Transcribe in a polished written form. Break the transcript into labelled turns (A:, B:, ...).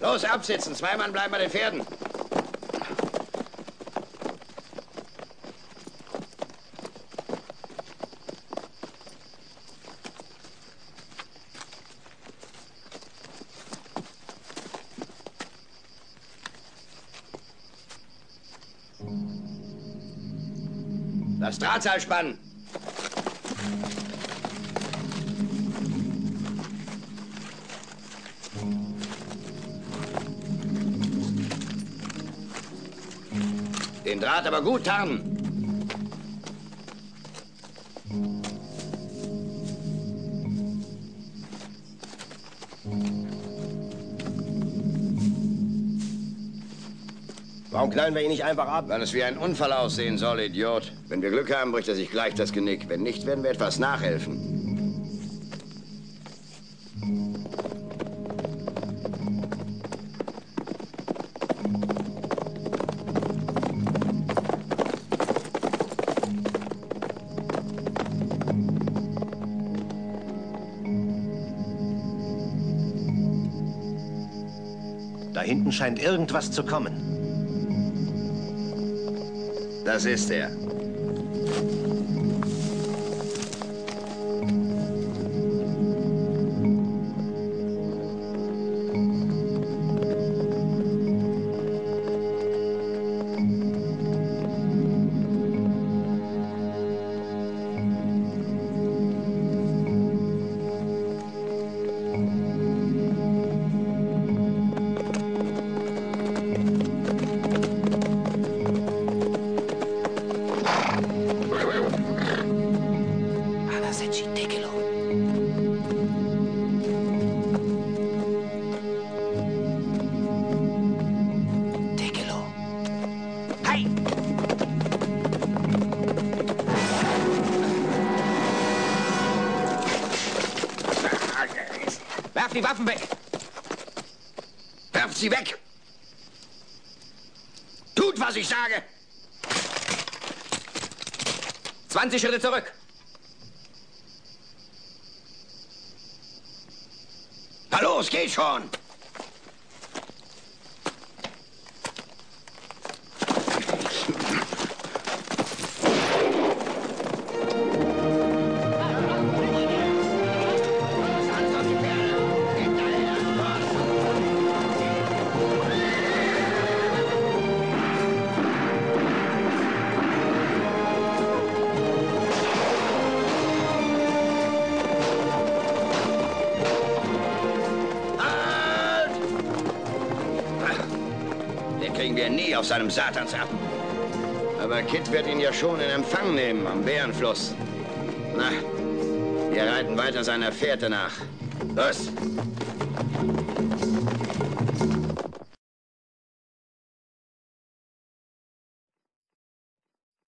A: Los, absitzen. 2 Mann bleiben bei den Pferden. Das Drahtseil spannen. Den Draht aber gut tarnen.
B: Warum knallen wir ihn nicht einfach ab?
A: Weil es wie ein Unfall aussehen soll, Idiot. Wenn wir Glück haben, bricht er sich gleich das Genick. Wenn nicht, werden wir etwas nachhelfen.
B: Da hinten scheint irgendwas zu kommen.
A: Das ist er.
C: Werft die Waffen weg!
A: Werft sie weg! Tut, was ich sage!
C: 20 Schritte zurück!
A: Na los, geht schon! Kriegen wir nie auf seinem Satansappen. Aber Kit wird ihn ja schon in Empfang nehmen am Bärenfluss. Na, wir reiten weiter seiner Fährte nach. Los!